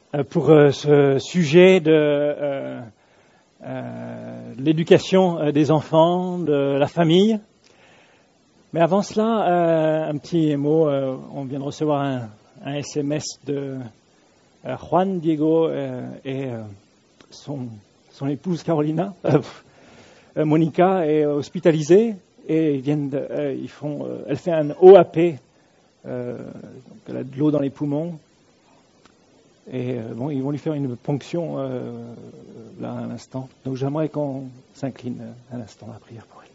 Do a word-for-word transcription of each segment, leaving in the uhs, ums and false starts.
pour ce sujet de euh, euh, l'éducation des enfants, de la famille. Mais avant cela, euh, un petit mot. Euh, on vient de recevoir un, un S M S de euh, Juan Diego euh, et euh, son, son épouse Carolina. Euh, euh, Monica est hospitalisée et ils viennent de, euh, ils font, euh, elle fait un O A P. Euh, donc elle a de l'eau dans les poumons. Et euh, bon, ils vont lui faire une ponction euh, là à l'instant. Donc j'aimerais qu'on s'incline un instant à la prière pour elle.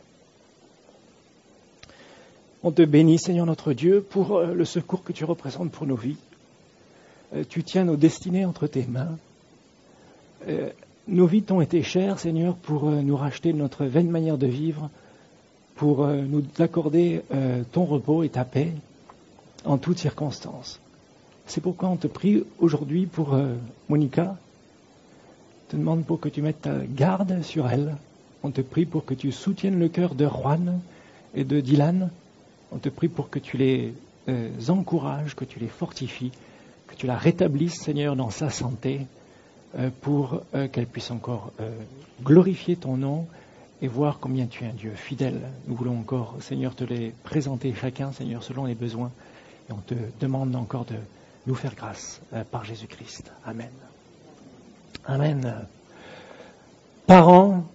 On te bénit, Seigneur notre Dieu, pour euh, le secours que tu représentes pour nos vies. Euh, tu tiens nos destinées entre tes mains. Euh, nos vies t'ont été chères, Seigneur, pour euh, nous racheter de notre vaine manière de vivre, pour euh, nous accorder euh, ton repos et ta paix en toutes circonstances. C'est pourquoi on te prie aujourd'hui pour euh, Monica. On te demande pour que tu mettes ta garde sur elle. On te prie pour que tu soutiennes le cœur de Juan et de Dylan. On te prie pour que tu les euh, encourages, que tu les fortifies, que tu la rétablisses, Seigneur, dans sa santé, euh, pour euh, qu'elle puisse encore euh, glorifier ton nom et voir combien tu es un Dieu fidèle. Nous voulons encore, Seigneur, te les présenter chacun, Seigneur, selon les besoins. Et on te demande encore de nous faire grâce euh, par Jésus-Christ. Amen. Amen. Parents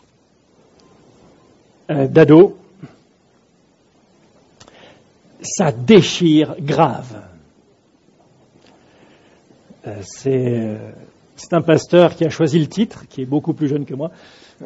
euh, d'ados, ça déchire grave. Euh, c'est, euh, c'est un pasteur qui a choisi le titre, qui est beaucoup plus jeune que moi.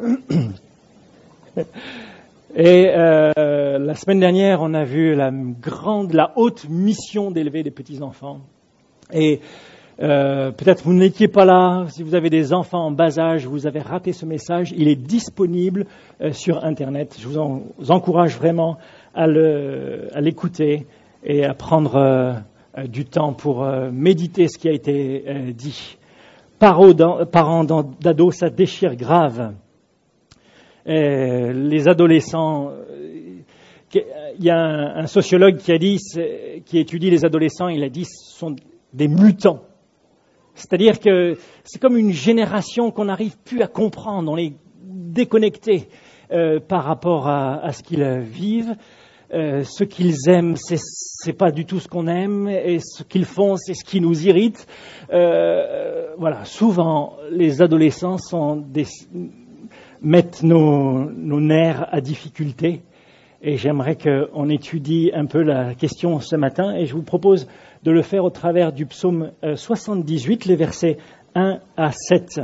Et euh, la semaine dernière, on a vu la grande, la haute mission d'élever des petits-enfants. Et euh, peut-être vous n'étiez pas là, si vous avez des enfants en bas âge, vous avez raté ce message, il est disponible euh, sur Internet. Je vous, en, vous encourage vraiment à, le, à l'écouter et à prendre euh, du temps pour euh, méditer ce qui a été euh, dit. Parents, parents d'ados, ça déchire grave. Et les adolescents, il y a un, un sociologue qui a dit, qui étudie les adolescents, il a dit ce sont des mutants. C'est-à-dire que c'est comme une génération qu'on n'arrive plus à comprendre, on est déconnecté euh, par rapport à, à ce qu'ils vivent. Euh, ce qu'ils aiment, c'est, c'est pas du tout ce qu'on aime, et ce qu'ils font, c'est ce qui nous irrite. Euh, voilà, souvent les adolescents sont des mettent nos, nos nerfs à difficulté. Et j'aimerais qu'on étudie un peu la question ce matin. Et je vous propose de le faire au travers du psaume soixante-dix-huit, les versets un à sept.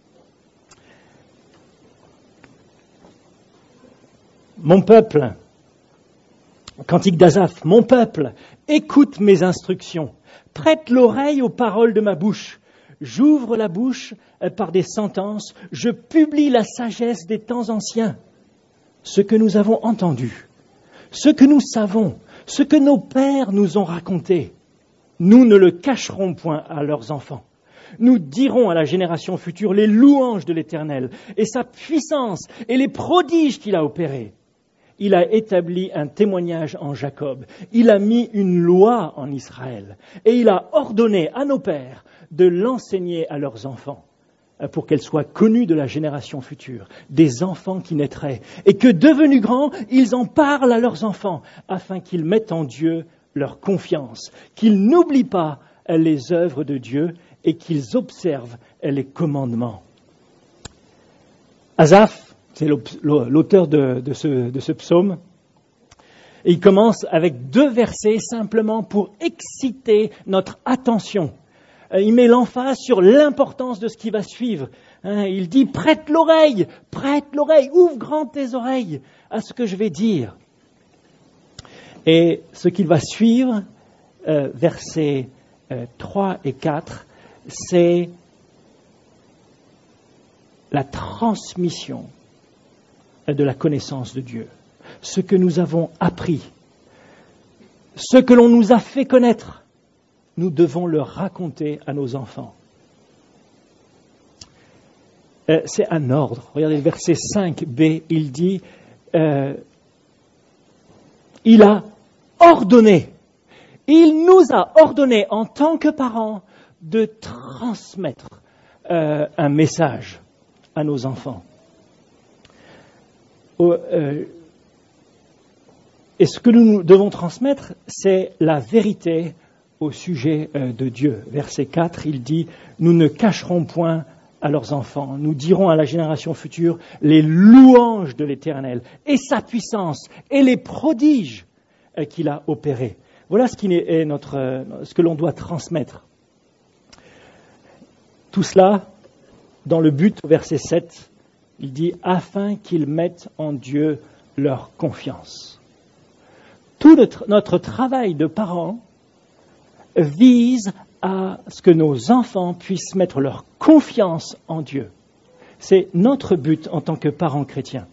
Mon peuple, cantique d'Asaph, mon peuple, écoute mes instructions. Prête l'oreille aux paroles de ma bouche. J'ouvre la bouche par des sentences, je publie la sagesse des temps anciens. Ce que nous avons entendu, ce que nous savons, ce que nos pères nous ont raconté, nous ne le cacherons point à leurs enfants. Nous dirons à la génération future les louanges de l'Éternel et sa puissance et les prodiges qu'il a opérés. Il a établi un témoignage en Jacob, il a mis une loi en Israël et il a ordonné à nos pères de l'enseigner à leurs enfants pour qu'elle soit connue de la génération future, des enfants qui naîtraient, et que devenus grands, ils en parlent à leurs enfants, afin qu'ils mettent en Dieu leur confiance, qu'ils n'oublient pas les œuvres de Dieu et qu'ils observent les commandements. Asaph, c'est l'auteur de, de, ce, de ce psaume, et il commence avec deux versets simplement pour exciter notre attention. Il met l'emphase sur l'importance de ce qui va suivre. Hein, il dit, prête l'oreille, prête l'oreille, ouvre grand tes oreilles à ce que je vais dire. Et ce qui va suivre, euh, versets euh, trois et quatre, c'est la transmission de la connaissance de Dieu. Ce que nous avons appris, ce que l'on nous a fait connaître, nous devons le raconter à nos enfants. Euh, c'est un ordre. Regardez le verset cinq b, il dit, euh, il a ordonné, il nous a ordonné en tant que parents de transmettre euh, un message à nos enfants. Euh, et ce que nous devons transmettre, c'est la vérité au sujet euh, de Dieu. Verset quatre, il dit « Nous ne cacherons point à leurs enfants, nous dirons à la génération future les louanges de l'Éternel et sa puissance et les prodiges euh, qu'il a opérés. » Voilà ce, qui est notre, euh, ce que l'on doit transmettre. Tout cela dans le but, au verset sept, il dit « Afin qu'ils mettent en Dieu leur confiance ». Tout notre, notre travail de parents vise à ce que nos enfants puissent mettre leur confiance en Dieu. C'est notre but en tant que parents chrétiens.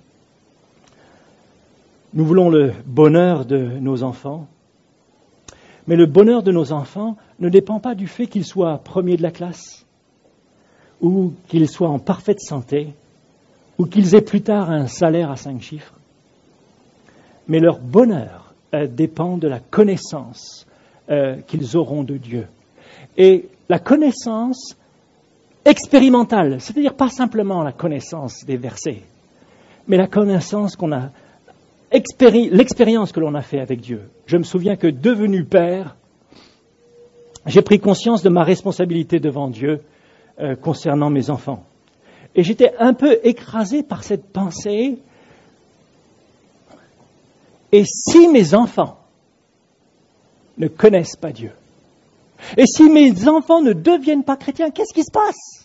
Nous voulons le bonheur de nos enfants, mais le bonheur de nos enfants ne dépend pas du fait qu'ils soient premiers de la classe, ou qu'ils soient en parfaite santé, ou qu'ils aient plus tard un salaire à cinq chiffres. Mais leur bonheur euh, dépend de la connaissance euh, qu'ils auront de Dieu. Et la connaissance expérimentale, c'est-à-dire pas simplement la connaissance des versets, mais la connaissance qu'on a, expéri- l'expérience que l'on a fait avec Dieu. Je me souviens que devenu père, j'ai pris conscience de ma responsabilité devant Dieu euh, concernant mes enfants. Et j'étais un peu écrasé par cette pensée. Et si mes enfants ne connaissent pas Dieu, et si mes enfants ne deviennent pas chrétiens, qu'est-ce qui se passe?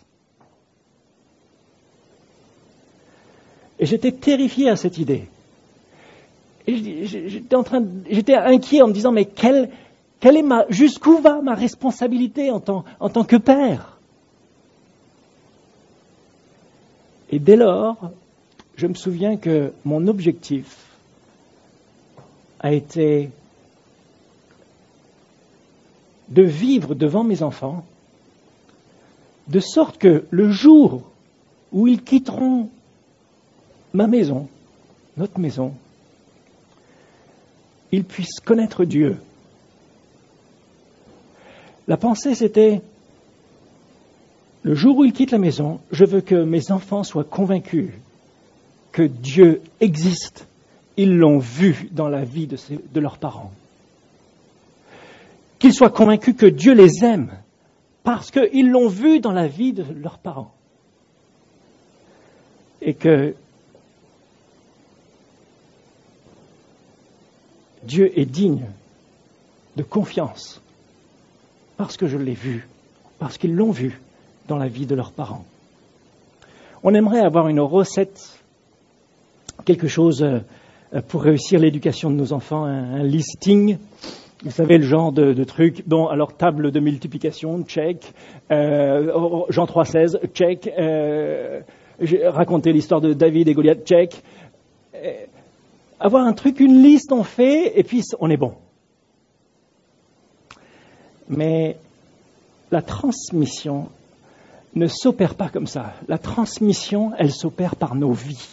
Et j'étais terrifié à cette idée. Et j'étais en train, de, j'étais inquiet en me disant, mais quelle, quelle est ma, jusqu'où va ma responsabilité en tant, en tant que père? Et dès lors, je me souviens que mon objectif a été de vivre devant mes enfants, de sorte que le jour où ils quitteront ma maison, notre maison, ils puissent connaître Dieu. La pensée, c'était, le jour où ils quittent la maison, je veux que mes enfants soient convaincus que Dieu existe. Ils l'ont vu dans la vie de, ses, de leurs parents. Qu'ils soient convaincus que Dieu les aime parce qu'ils l'ont vu dans la vie de leurs parents. Et que Dieu est digne de confiance parce que je l'ai vu, parce qu'ils l'ont vu dans la vie de leurs parents. On aimerait avoir une recette, quelque chose pour réussir l'éducation de nos enfants, un, un listing. Vous savez, le genre de, de truc. Bon, alors, table de multiplication, check. Euh, Jean trois seize, check. Euh, j'ai raconté l'histoire de David et Goliath, check. Euh, avoir un truc, une liste, on fait, et puis on est bon. Mais la transmission ne s'opère pas comme ça. La transmission, elle s'opère par nos vies.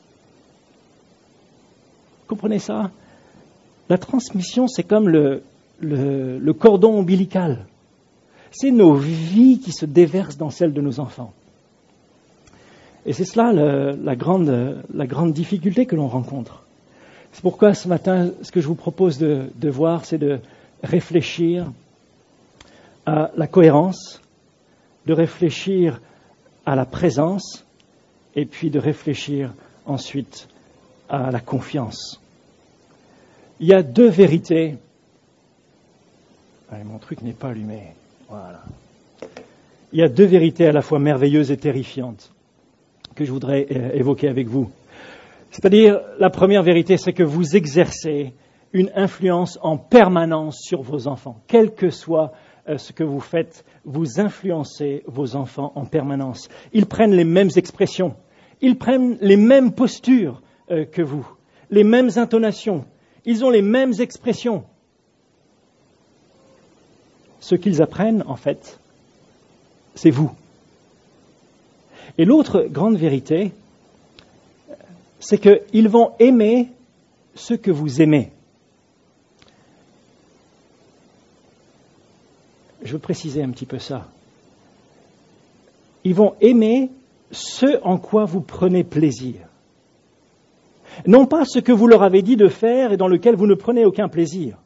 Vous comprenez ça? La transmission, c'est comme le, le, le cordon ombilical. C'est nos vies qui se déversent dans celles de nos enfants. Et c'est cela le, la, grande, la grande difficulté que l'on rencontre. C'est pourquoi ce matin, ce que je vous propose de, de voir, c'est de réfléchir à la cohérence, de réfléchir à la présence, et puis de réfléchir ensuite à la confiance. Il y a deux vérités. Allez, mon truc n'est pas allumé. Voilà. Il y a deux vérités à la fois merveilleuses et terrifiantes que je voudrais euh, évoquer avec vous. C'est-à-dire, la première vérité, c'est que vous exercez une influence en permanence sur vos enfants. Quel que soit euh, ce que vous faites, vous influencez vos enfants en permanence. Ils prennent les mêmes expressions, ils prennent les mêmes postures euh, que vous, les mêmes intonations, ils ont les mêmes expressions. Ce qu'ils apprennent, en fait, c'est vous. Et l'autre grande vérité, c'est qu'ils vont aimer ce que vous aimez. Je veux préciser un petit peu ça. Ils vont aimer ce en quoi vous prenez plaisir. Non pas ce que vous leur avez dit de faire et dans lequel vous ne prenez aucun plaisir.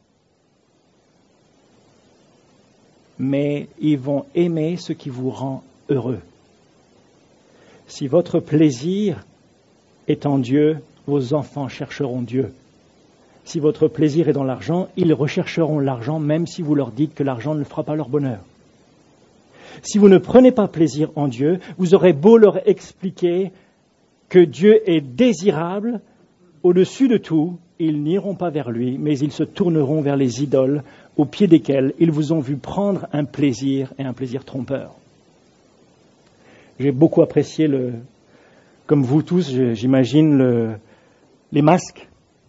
Mais ils vont aimer ce qui vous rend heureux. Si votre plaisir est en Dieu, vos enfants chercheront Dieu. Si votre plaisir est dans l'argent, ils rechercheront l'argent même si vous leur dites que l'argent ne fera pas leur bonheur. Si vous ne prenez pas plaisir en Dieu, vous aurez beau leur expliquer que Dieu est désirable, au-dessus de tout, ils n'iront pas vers lui, mais ils se tourneront vers les idoles au pied desquelles ils vous ont vu prendre un plaisir et un plaisir trompeur. J'ai beaucoup apprécié, le, comme vous tous, j'imagine, le, les masques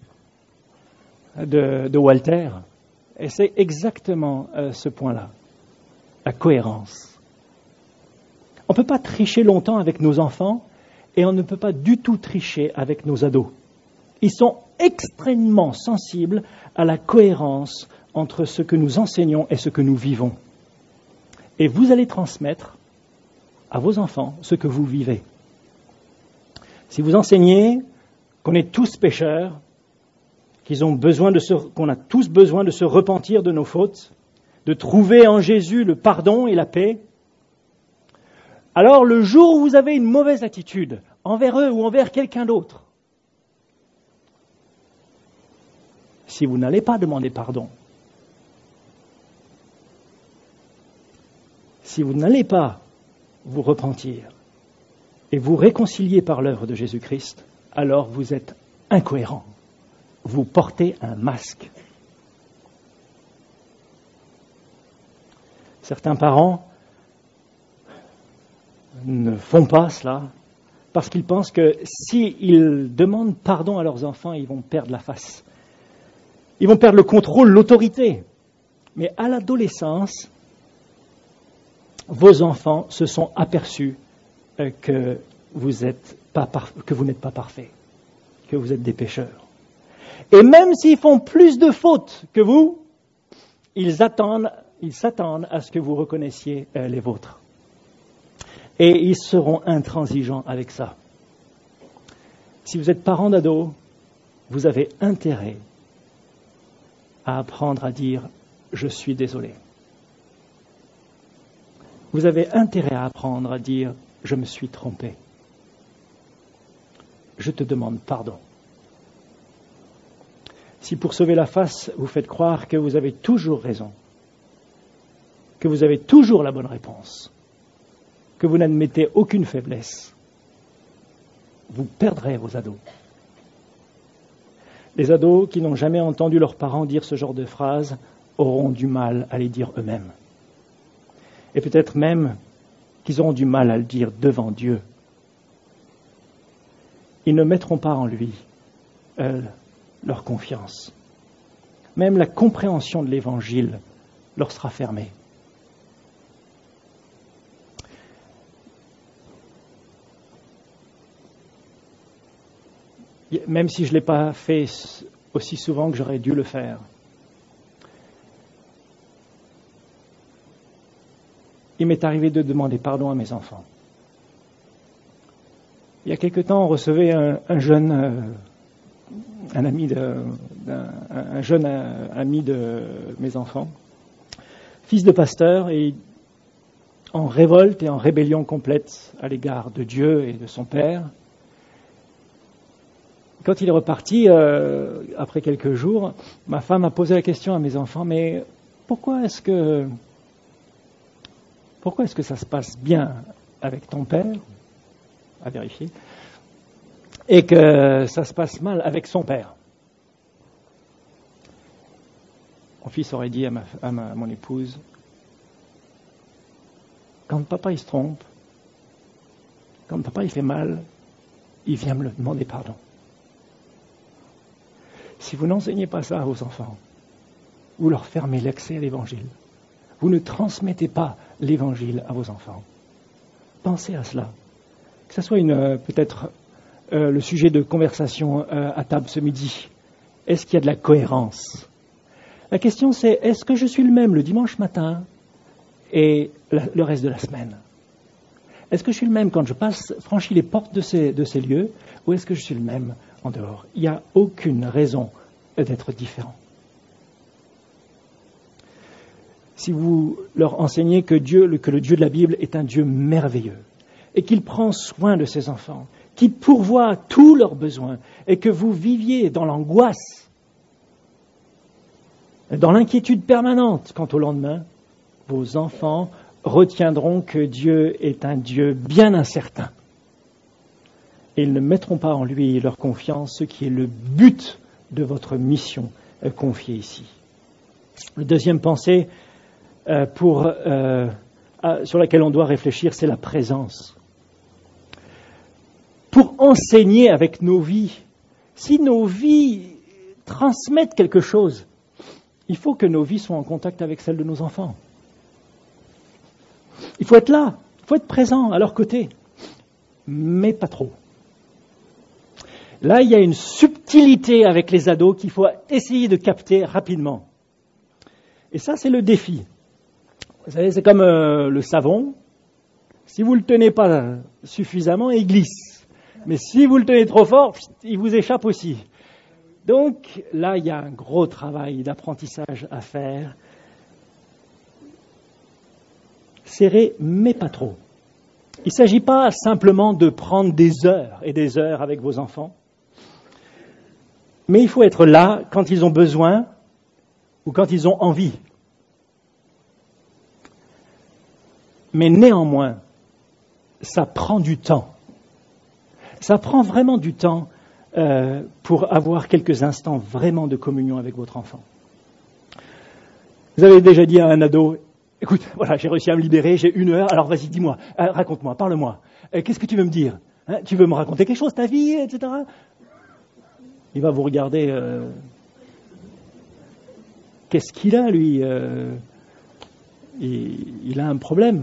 de, de Walter. Et c'est exactement euh, ce point-là, la cohérence. On ne peut pas tricher longtemps avec nos enfants et on ne peut pas du tout tricher avec nos ados. Ils sont extrêmement sensibles à la cohérence entre ce que nous enseignons et ce que nous vivons. Et vous allez transmettre à vos enfants ce que vous vivez. Si vous enseignez qu'on est tous pécheurs, qu'ils ont besoin de se, qu'on a tous besoin de se repentir de nos fautes, de trouver en Jésus le pardon et la paix, alors le jour où vous avez une mauvaise attitude envers eux ou envers quelqu'un d'autre, si vous n'allez pas demander pardon, si vous n'allez pas vous repentir et vous réconcilier par l'œuvre de Jésus-Christ, alors vous êtes incohérent. Vous portez un masque. Certains parents ne font pas cela parce qu'ils pensent que s'ils demandent pardon à leurs enfants, ils vont perdre la face. Ils vont perdre le contrôle, l'autorité. Mais à l'adolescence, vos enfants se sont aperçus que vous êtes pas par... que vous n'êtes pas parfaits, que vous êtes des pécheurs. Et même s'ils font plus de fautes que vous, ils attendent, ils s'attendent à ce que vous reconnaissiez les vôtres. Et ils seront intransigeants avec ça. Si vous êtes parent d'ado, vous avez intérêt à apprendre à dire « je suis désolé ». Vous avez intérêt à apprendre à dire « je me suis trompé ». Je te demande pardon. Si pour sauver la face, vous faites croire que vous avez toujours raison, que vous avez toujours la bonne réponse, que vous n'admettez aucune faiblesse, vous perdrez vos ados. Les ados qui n'ont jamais entendu leurs parents dire ce genre de phrases auront du mal à les dire eux-mêmes. Et peut-être même qu'ils auront du mal à le dire devant Dieu. Ils ne mettront pas en lui euh, leur confiance. Même la compréhension de l'Évangile leur sera fermée. Même si je ne l'ai pas fait aussi souvent que j'aurais dû le faire. Il m'est arrivé de demander pardon à mes enfants. Il y a quelque temps, on recevait un, un jeune, euh, un ami de, d'un, un jeune euh, ami de mes enfants, fils de pasteur, et en révolte et en rébellion complète à l'égard de Dieu et de son père. Quand il est reparti, euh, après quelques jours, ma femme a posé la question à mes enfants, mais pourquoi est-ce que pourquoi est-ce que ça se passe bien avec ton père, à vérifier, et que ça se passe mal avec son père? Mon fils aurait dit à, ma, à, ma, à mon épouse, quand papa il se trompe, quand papa il fait mal, il vient me le demander pardon. Si vous n'enseignez pas ça à vos enfants, vous leur fermez l'accès à l'Évangile. Vous ne transmettez pas l'Évangile à vos enfants. Pensez à cela. Que ce soit une, euh, peut-être euh, le sujet de conversation euh, à table ce midi. Est-ce qu'il y a de la cohérence? La question c'est, est-ce que je suis le même le dimanche matin et la, le reste de la semaine? Est-ce que je suis le même quand je passe, franchis les portes de ces, de ces lieux, ou est-ce que je suis le même en dehors? Il n'y a aucune raison d'être différent. Si vous leur enseignez que Dieu, que le Dieu de la Bible est un Dieu merveilleux, et qu'il prend soin de ses enfants, qu'il pourvoit tous leurs besoins, et que vous viviez dans l'angoisse, dans l'inquiétude permanente quant au lendemain, vos enfants retiendront que Dieu est un Dieu bien incertain. Et ils ne mettront pas en lui leur confiance, ce qui est le but de votre mission confiée ici. La deuxième pensée euh, pour, euh, à, sur laquelle on doit réfléchir, c'est la présence. Pour enseigner avec nos vies, si nos vies transmettent quelque chose, il faut que nos vies soient en contact avec celles de nos enfants. Il faut être là, il faut être présent à leur côté, mais pas trop. Là, il y a une subtilité avec les ados qu'il faut essayer de capter rapidement. Et ça, c'est le défi. Vous savez, c'est comme euh, le savon. Si vous ne le tenez pas suffisamment, il glisse. Mais si vous le tenez trop fort, il vous échappe aussi. Donc, là, il y a un gros travail d'apprentissage à faire. Serré, mais pas trop. Il ne s'agit pas simplement de prendre des heures et des heures avec vos enfants, mais il faut être là quand ils ont besoin ou quand ils ont envie. Mais néanmoins, ça prend du temps. Ça prend vraiment du temps euh, pour avoir quelques instants vraiment de communion avec votre enfant. Vous avez déjà dit à un ado, écoute, voilà, j'ai réussi à me libérer, j'ai une heure, alors vas-y, dis-moi, euh, raconte-moi, parle-moi. Euh, qu'est-ce que tu veux me dire, hein? Tu veux me raconter quelque chose, ta vie, et cetera. Il va vous regarder. Euh, qu'est-ce qu'il a, lui euh, il, il a un problème.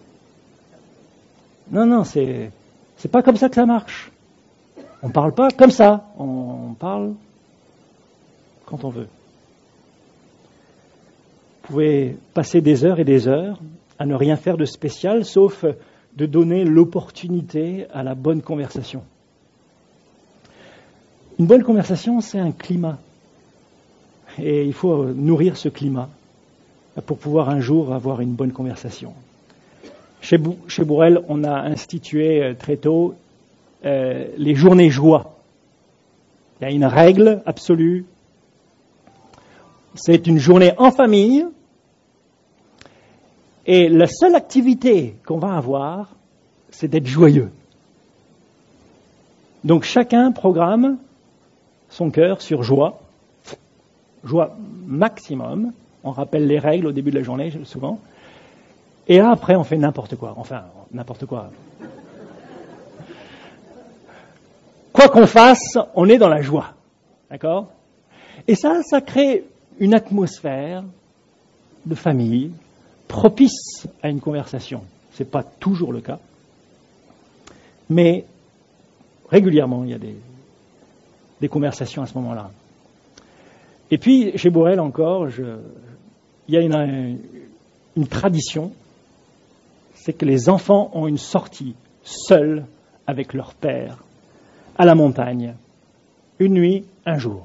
Non, non, c'est, c'est pas comme ça que ça marche. On ne parle pas comme ça, on parle quand on veut. Vous pouvez passer des heures et des heures à ne rien faire de spécial, sauf de donner l'opportunité à la bonne conversation. Une bonne conversation, c'est un climat. Et il faut nourrir ce climat pour pouvoir un jour avoir une bonne conversation. Chez, Bou- chez Bourrel, on a institué très tôt euh, les journées joie. Il y a une règle absolue. C'est une journée en famille. Et la seule activité qu'on va avoir, c'est d'être joyeux. Donc chacun programme son cœur sur joie, joie maximum. On rappelle les règles au début de la journée, souvent. Et là, après, on fait n'importe quoi. Enfin, n'importe quoi. Quoi qu'on fasse, on est dans la joie. D'accord ? Et ça, ça crée une atmosphère de famille propice à une conversation. Ce n'est pas toujours le cas. Mais régulièrement, il y a des, des conversations à ce moment-là. Et puis, chez Bourrel encore, je, il y a une, une tradition, c'est que les enfants ont une sortie seuls avec leur père à la montagne, une nuit, un jour.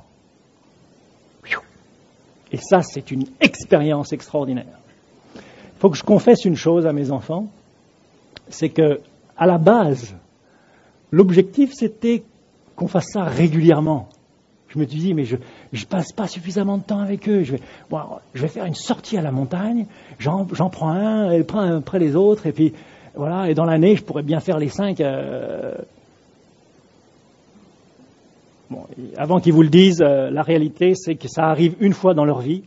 Et ça, c'est une expérience extraordinaire. Il faut que je confesse une chose à mes enfants, c'est que, à la base, l'objectif, c'était qu'on fasse ça régulièrement. Je me suis dit, mais je ne passe pas suffisamment de temps avec eux. Je vais, bon, je vais faire une sortie à la montagne, j'en, j'en prends un, elle prend un après les autres, et puis voilà, et dans l'année, je pourrais bien faire les cinq. Euh... Bon, avant qu'ils vous le disent, euh, la réalité, c'est que ça arrive une fois dans leur vie,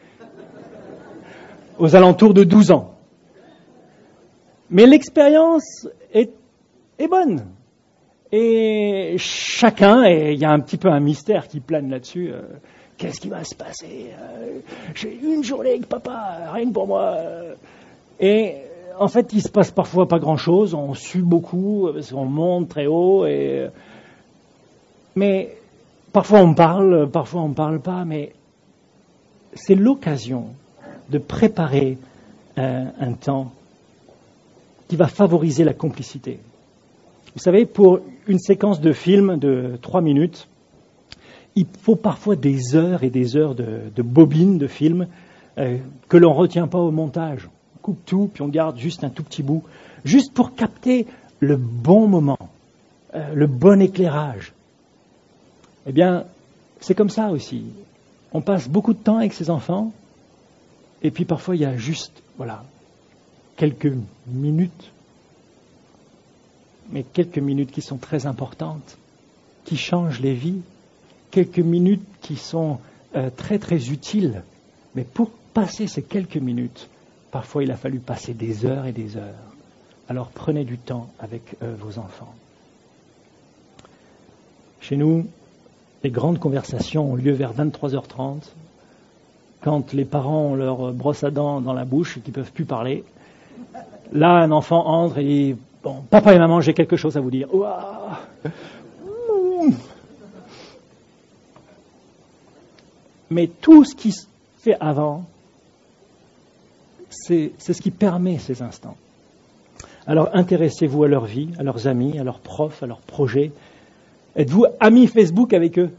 aux alentours de douze ans. Mais l'expérience est, est bonne. Et chacun, et il y a un petit peu un mystère qui plane là-dessus, euh, qu'est-ce qui va se passer euh, j'ai une journée avec papa, rien que pour moi. Et en fait, il se passe parfois pas grand-chose, on sue beaucoup, parce qu'on monte très haut, et... mais parfois on parle, parfois on ne parle pas, mais c'est l'occasion de préparer un, un temps qui va favoriser la complicité. Vous savez, pour une séquence de film de trois minutes, il faut parfois des heures et des heures de, de bobines de film euh, que l'on ne retient pas au montage. On coupe tout, puis on garde juste un tout petit bout, juste pour capter le bon moment, euh, le bon éclairage. Eh bien, c'est comme ça aussi. On passe beaucoup de temps avec ses enfants, et puis parfois il y a juste, voilà, quelques minutes, mais quelques minutes qui sont très importantes, qui changent les vies, quelques minutes qui sont euh, très très utiles. Mais pour passer ces quelques minutes, parfois il a fallu passer des heures et des heures. Alors prenez du temps avec euh, vos enfants. Chez nous, les grandes conversations ont lieu vers vingt-trois heures trente, quand les parents ont leur brosse à dents dans la bouche et qu'ils ne peuvent plus parler. Là, un enfant entre et dit « Bon, papa et maman, j'ai quelque chose à vous dire. » Ouah. Mais tout ce qui se fait avant, c'est, c'est ce qui permet ces instants. Alors intéressez-vous à leur vie, à leurs amis, à leurs profs, à leurs projets. Êtes-vous amis Facebook avec eux?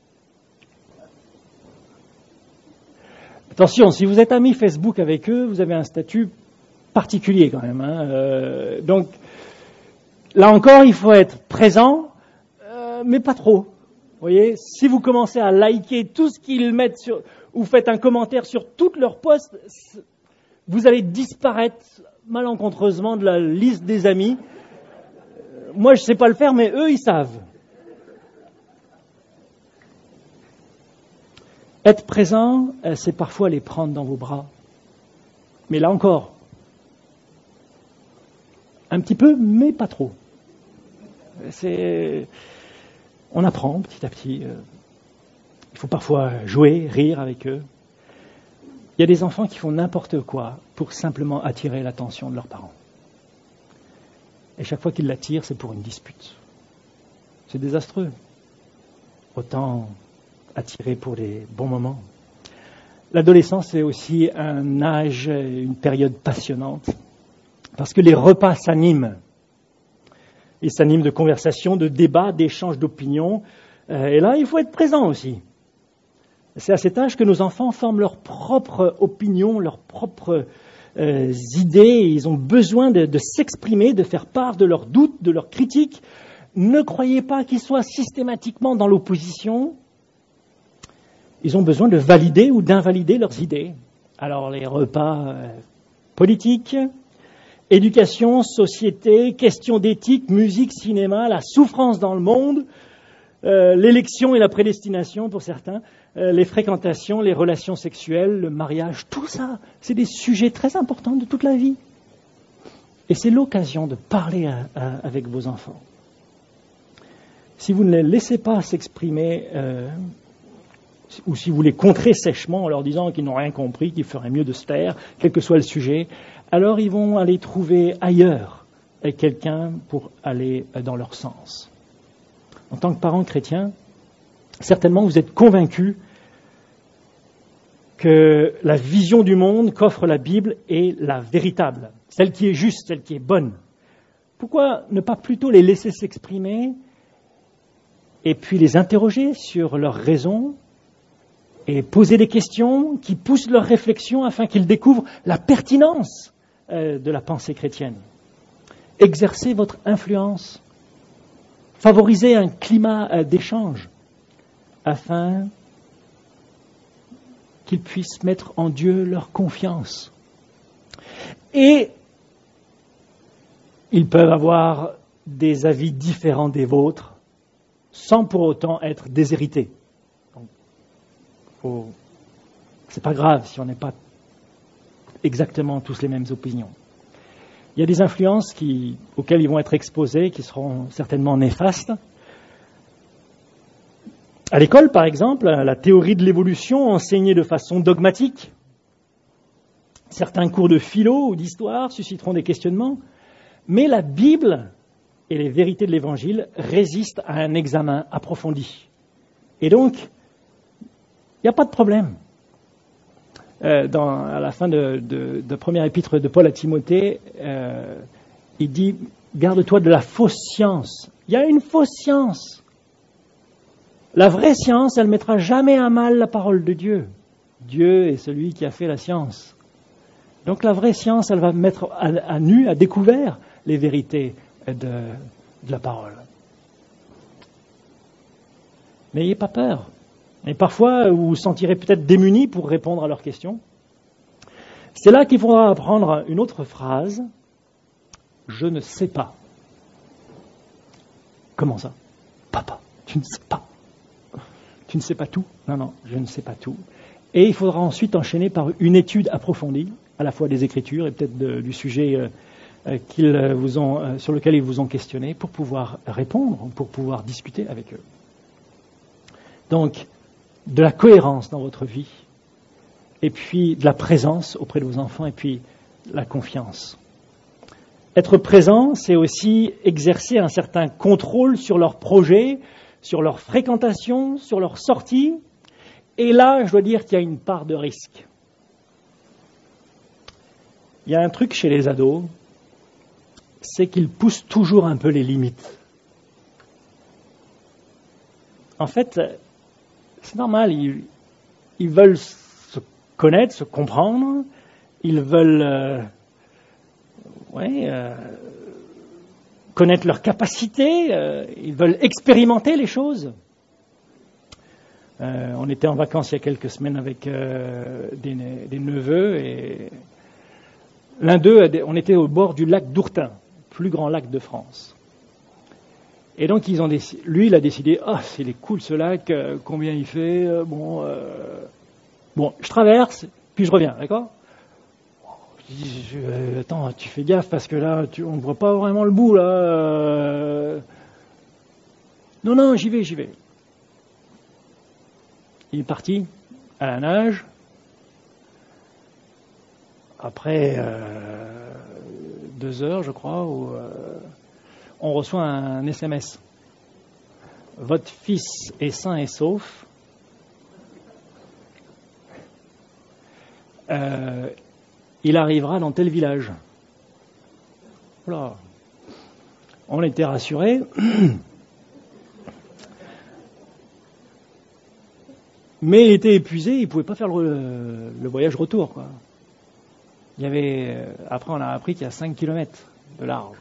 Attention, si vous êtes amis Facebook avec eux, vous avez un statut particulier quand même. Hein. Euh, donc, là encore, il faut être présent, euh, mais pas trop. Vous voyez, si vous commencez à liker tout ce qu'ils mettent sur, ou faites un commentaire sur toutes leurs posts, vous allez disparaître malencontreusement de la liste des amis. Moi, je ne sais pas le faire, mais eux, ils savent. Être présent, c'est parfois les prendre dans vos bras. Mais là encore, un petit peu, mais pas trop. C'est... On apprend petit à petit. Il faut parfois jouer, rire avec eux. Il y a des enfants qui font n'importe quoi pour simplement attirer l'attention de leurs parents. Et chaque fois qu'ils l'attirent, c'est pour une dispute. C'est désastreux. Autant attirer pour les bons moments. L'adolescence, c'est aussi un âge, une période passionnante, parce que les repas s'animent. Ils s'animent de conversations, de débats, d'échanges d'opinions. Et là, il faut être présent aussi. C'est à cet âge que nos enfants forment leurs propres opinions, leurs propres euh, idées. Ils ont besoin de, de s'exprimer, de faire part de leurs doutes, de leurs critiques. Ne croyez pas qu'ils soient systématiquement dans l'opposition. Ils ont besoin de valider ou d'invalider leurs idées. Alors les repas euh, politiques, éducation, société, questions d'éthique, musique, cinéma, la souffrance dans le monde, euh, l'élection et la prédestination pour certains, euh, les fréquentations, les relations sexuelles, le mariage, tout ça, c'est des sujets très importants de toute la vie. Et c'est l'occasion de parler à, à, avec vos enfants. Si vous ne les laissez pas s'exprimer, euh, ou si vous les contrez sèchement en leur disant qu'ils n'ont rien compris, qu'il ferait mieux de se taire, quel que soit le sujet, alors ils vont aller trouver ailleurs quelqu'un pour aller dans leur sens. En tant que parents chrétiens, certainement vous êtes convaincus que la vision du monde qu'offre la Bible est la véritable, celle qui est juste, celle qui est bonne. Pourquoi ne pas plutôt les laisser s'exprimer et puis les interroger sur leurs raisons et poser des questions qui poussent leur réflexion afin qu'ils découvrent la pertinence euh, de la pensée chrétienne. Exercez votre influence. Favorisez un climat euh, d'échange afin qu'ils puissent mettre en Dieu leur confiance. Et ils peuvent avoir des avis différents des vôtres sans pour autant être déshérités. Oh, c'est pas grave si on n'est pas exactement tous les mêmes opinions. Il y a des influences qui, auxquelles ils vont être exposés, qui seront certainement néfastes. À l'école, par exemple, la théorie de l'évolution enseignée de façon dogmatique. Certains cours de philo ou d'histoire susciteront des questionnements, mais la Bible et les vérités de l'Évangile résistent à un examen approfondi. Et donc, il n'y a pas de problème. Euh, dans, à la fin de, de, de première épître de Paul à Timothée, euh, il dit, garde-toi de la fausse science. Il y a une fausse science. La vraie science, elle ne mettra jamais à mal la parole de Dieu. Dieu est celui qui a fait la science. Donc la vraie science, elle va mettre à, à nu, à découvert, les vérités de, de la parole. N'ayez pas peur. Et parfois, vous vous sentirez peut-être démunis pour répondre à leurs questions. C'est là qu'il faudra apprendre une autre phrase. Je ne sais pas. Comment ça? Papa, tu ne sais pas. Tu ne sais pas tout? Non, non, je ne sais pas tout. Et il faudra ensuite enchaîner par une étude approfondie, à la fois des Écritures et peut-être de, du sujet euh, qu'ils vous ont, euh, sur lequel ils vous ont questionné, pour pouvoir répondre, pour pouvoir discuter avec eux. Donc, de la cohérence dans votre vie, et puis de la présence auprès de vos enfants, et puis la confiance. Être présent, c'est aussi exercer un certain contrôle sur leurs projets, sur leur fréquentation, sur leurs sorties. Et là, je dois dire qu'il y a une part de risque. Il y a un truc chez les ados, c'est qu'ils poussent toujours un peu les limites. En fait, c'est normal, ils, ils veulent se connaître, se comprendre, ils veulent euh, ouais, euh, connaître leurs capacités, euh, ils veulent expérimenter les choses. Euh, on était en vacances il y a quelques semaines avec euh, des, des neveux et l'un d'eux, on était au bord du lac d'Ourtin, plus grand lac de France. Et donc ils ont décidé, lui il a décidé, ah oh, c'est cool ce lac, euh, combien il fait, euh, bon, euh, bon, je traverse, puis je reviens, d'accord? Je dis, je, euh, attends, tu fais gaffe parce que là, tu, on ne voit pas vraiment le bout là. Euh... Non, non, j'y vais, j'y vais. Il est parti à la nage. Après euh, deux heures, je crois, où, euh, on reçoit un S M S. Votre fils est sain et sauf. Euh, il arrivera dans tel village. Voilà. On était rassurés. Mais il était épuisé, il ne pouvait pas faire le, le voyage retour, quoi. Il y avait, après, on a appris qu'il y a cinq kilomètres de large.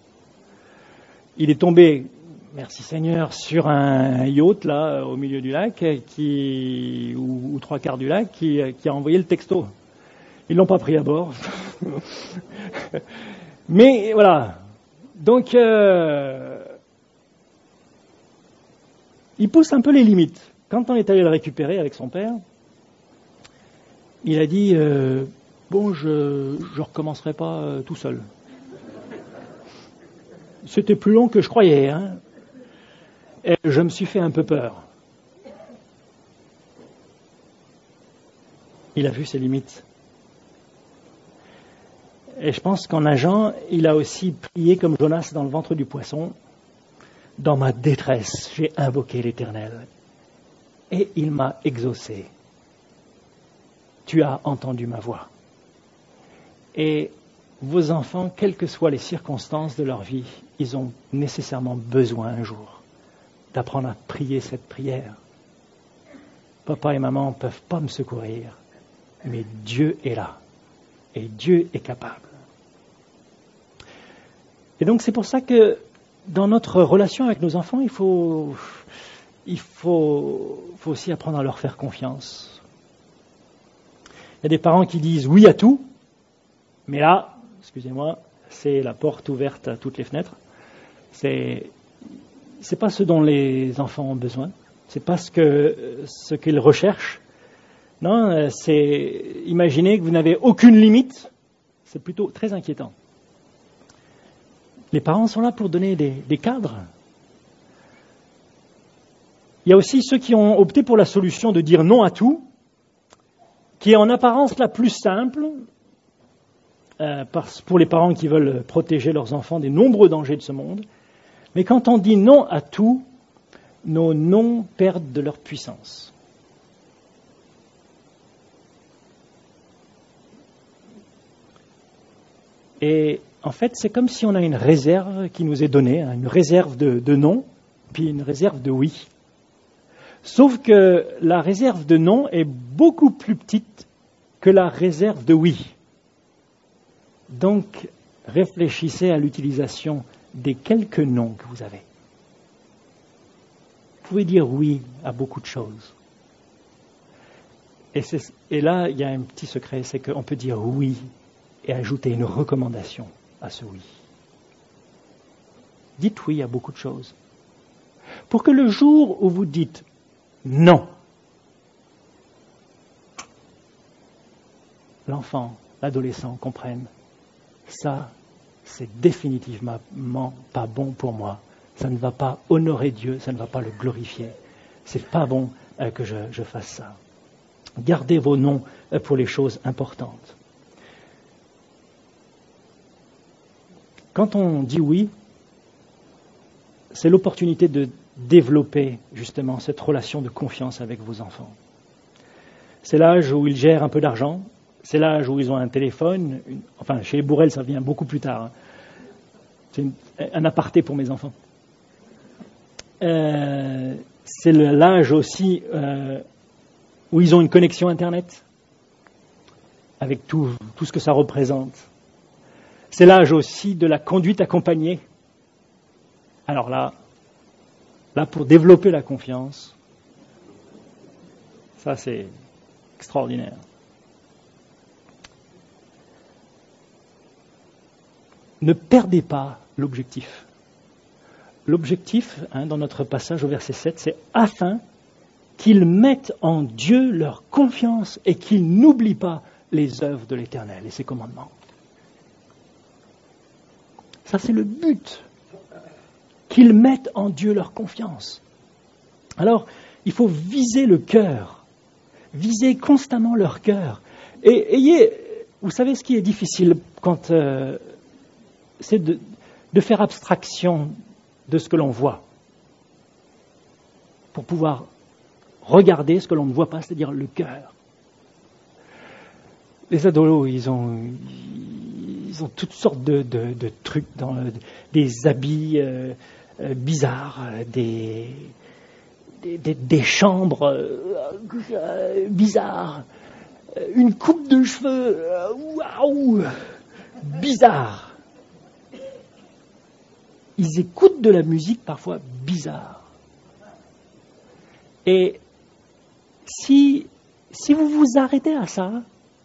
Il est tombé, merci Seigneur, sur un yacht, là, au milieu du lac, qui, ou, ou trois quarts du lac, qui, qui a envoyé le texto. Ils ne l'ont pas pris à bord. Mais, voilà. Donc, euh, il pousse un peu les limites. Quand on est allé le récupérer avec son père, il a dit euh, « Bon, je ne recommencerai pas euh, tout seul. » C'était plus long que je croyais, hein. Et je me suis fait un peu peur. Il a vu ses limites. Et je pense qu'en nageant, il a aussi prié comme Jonas dans le ventre du poisson. « Dans ma détresse, j'ai invoqué l'Éternel. Et il m'a exaucé. Tu as entendu ma voix. » Et vos enfants, quelles que soient les circonstances de leur vie, ils ont nécessairement besoin un jour d'apprendre à prier cette prière. Papa et maman ne peuvent pas me secourir, mais Dieu est là. Et Dieu est capable. Et donc c'est pour ça que dans notre relation avec nos enfants, il faut... Il faut, faut aussi apprendre à leur faire confiance. Il y a des parents qui disent oui à tout, mais là, excusez-moi, c'est la porte ouverte à toutes les fenêtres. C'est, c'est pas ce dont les enfants ont besoin. C'est pas ce que, ce qu'ils recherchent. Non, c'est imaginer que vous n'avez aucune limite. C'est plutôt très inquiétant. Les parents sont là pour donner des, des cadres. Il y a aussi ceux qui ont opté pour la solution de dire non à tout, qui est en apparence la plus simple, euh, pour les parents qui veulent protéger leurs enfants des nombreux dangers de ce monde. Mais quand on dit non à tout, nos non perdent de leur puissance. Et en fait, c'est comme si on a une réserve qui nous est donnée, hein, une réserve de, de non, puis une réserve de oui. Sauf que la réserve de non est beaucoup plus petite que la réserve de oui. Donc, réfléchissez à l'utilisation des quelques noms que vous avez. Vous pouvez dire oui à beaucoup de choses. Et, c'est, et là, il y a un petit secret, c'est qu'on peut dire oui et ajouter une recommandation à ce oui. Dites oui à beaucoup de choses. Pour que le jour où vous dites non, l'enfant, l'adolescent comprenne, ça, c'est définitivement pas bon pour moi. Ça ne va pas honorer Dieu, ça ne va pas le glorifier. C'est pas bon euh, que je, je fasse ça. Gardez vos noms euh, pour les choses importantes. Quand on dit oui, c'est l'opportunité de développer justement cette relation de confiance avec vos enfants. C'est l'âge où ils gèrent un peu d'argent, c'est l'âge où ils ont un téléphone, une, enfin chez les Bourrel ça vient beaucoup plus tard. Hein. C'est une, un aparté pour mes enfants. Euh, c'est l'âge aussi euh, où ils ont une connexion Internet, avec tout, tout ce que ça représente. C'est l'âge aussi de la conduite accompagnée. Alors là, là pour développer la confiance, ça c'est extraordinaire. Ne perdez pas l'objectif. L'objectif, hein, dans notre passage au verset sept, c'est afin qu'ils mettent en Dieu leur confiance et qu'ils n'oublient pas les œuvres de l'Éternel et ses commandements. Ça, c'est le but. Qu'ils mettent en Dieu leur confiance. Alors, il faut viser le cœur. Viser constamment leur cœur. Et ayez, vous savez ce qui est difficile quand euh, c'est de, de faire abstraction de ce que l'on voit. Pour pouvoir regarder ce que l'on ne voit pas, c'est-à-dire le cœur. Les adolos, ils ont, ils ont toutes sortes de, de, de trucs, dans, des habits euh, euh, bizarres, des, des, des, des chambres euh, bizarres, une coupe de cheveux, waouh, bizarre. Ils écoutent de la musique parfois bizarre. Et si, si vous vous arrêtez à ça,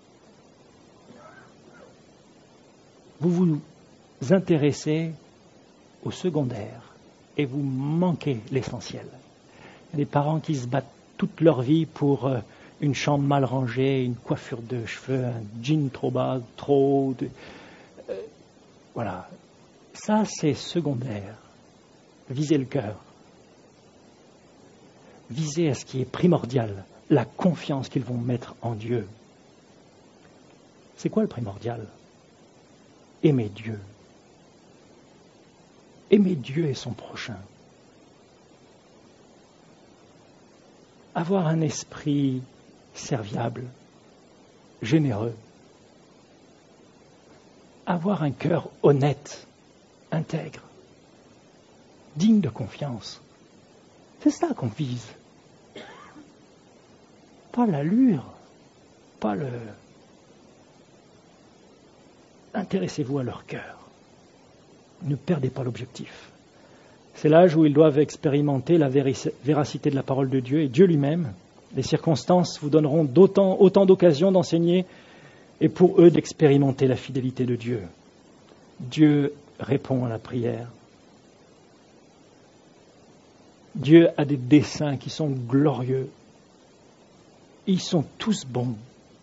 vous vous intéressez au secondaire et vous manquez l'essentiel. Il y a des parents qui se battent toute leur vie pour euh, une chambre mal rangée, une coiffure de cheveux, un jean trop bas, trop haut. De, euh, voilà. Ça, c'est secondaire. Visez le cœur. Visez à ce qui est primordial, la confiance qu'ils vont mettre en Dieu. C'est quoi le primordial ? Aimer Dieu. Aimer Dieu et son prochain. Avoir un esprit serviable, généreux. Avoir un cœur honnête, intègre, digne de confiance. C'est ça qu'on vise. Pas l'allure, pas le... Intéressez-vous à leur cœur. Ne perdez pas l'objectif. C'est l'âge où ils doivent expérimenter la véracité de la parole de Dieu et Dieu lui-même. Les circonstances vous donneront d'autant, autant d'occasions d'enseigner et pour eux d'expérimenter la fidélité de Dieu. Dieu répond à la prière. Dieu a des desseins qui sont glorieux. Ils sont tous bons.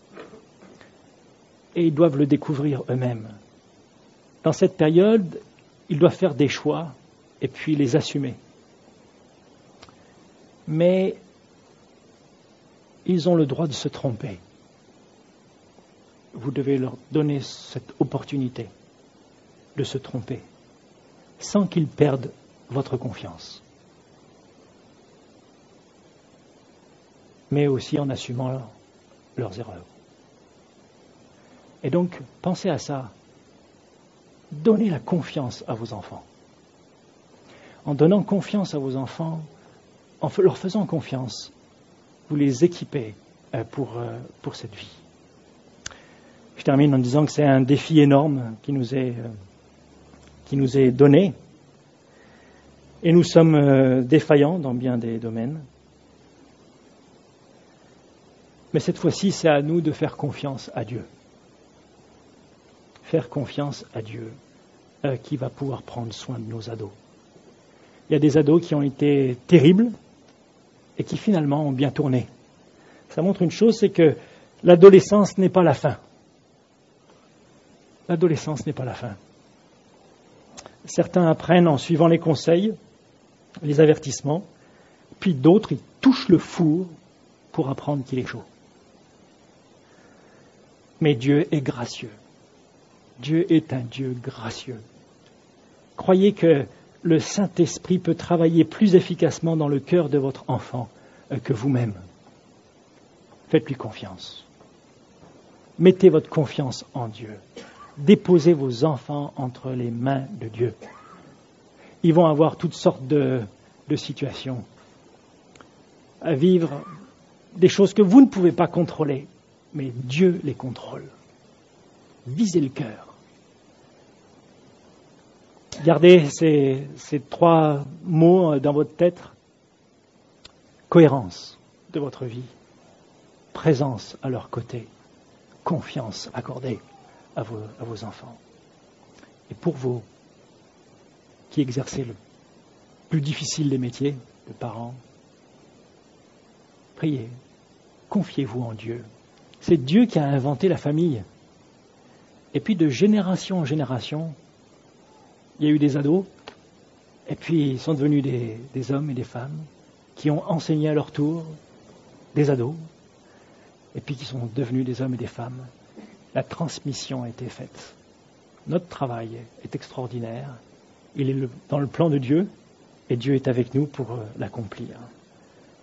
Et ils doivent le découvrir eux-mêmes. Dans cette période, ils doivent faire des choix et puis les assumer. Mais ils ont le droit de se tromper. Vous devez leur donner cette opportunité de se tromper, sans qu'ils perdent votre confiance. Mais aussi en assumant leurs erreurs. Et donc, pensez à ça. Donnez la confiance à vos enfants. En donnant confiance à vos enfants, en leur faisant confiance, vous les équipez pour, pour cette vie. Je termine en disant que c'est un défi énorme qui nous est, qui nous est donné. Et nous sommes défaillants dans bien des domaines. Mais cette fois-ci, c'est à nous de faire confiance à Dieu. Faire confiance à Dieu euh, qui va pouvoir prendre soin de nos ados. Il y a des ados qui ont été terribles et qui finalement ont bien tourné. Ça montre une chose, c'est que l'adolescence n'est pas la fin. L'adolescence n'est pas la fin. Certains apprennent en suivant les conseils, les avertissements, puis d'autres, ils touchent le four pour apprendre qu'il est chaud. Mais Dieu est gracieux. Dieu est un Dieu gracieux. Croyez que le Saint-Esprit peut travailler plus efficacement dans le cœur de votre enfant que vous-même. Faites-lui confiance. Mettez votre confiance en Dieu. Déposez vos enfants entre les mains de Dieu. Ils vont avoir toutes sortes de, de situations à vivre, des choses que vous ne pouvez pas contrôler, mais Dieu les contrôle. Visez le cœur. Gardez ces, ces trois mots dans votre tête. Cohérence de votre vie, présence à leur côté, confiance accordée à vos, à vos enfants. Et pour vous, qui exercez le plus difficile des métiers de parents, priez, confiez-vous en Dieu. C'est Dieu qui a inventé la famille. Et puis de génération en génération, il y a eu des ados, et puis ils sont devenus des, des hommes et des femmes qui ont enseigné à leur tour des ados, et puis qui sont devenus des hommes et des femmes. La transmission a été faite. Notre travail est extraordinaire. Il est le, dans le plan de Dieu, et Dieu est avec nous pour euh, l'accomplir.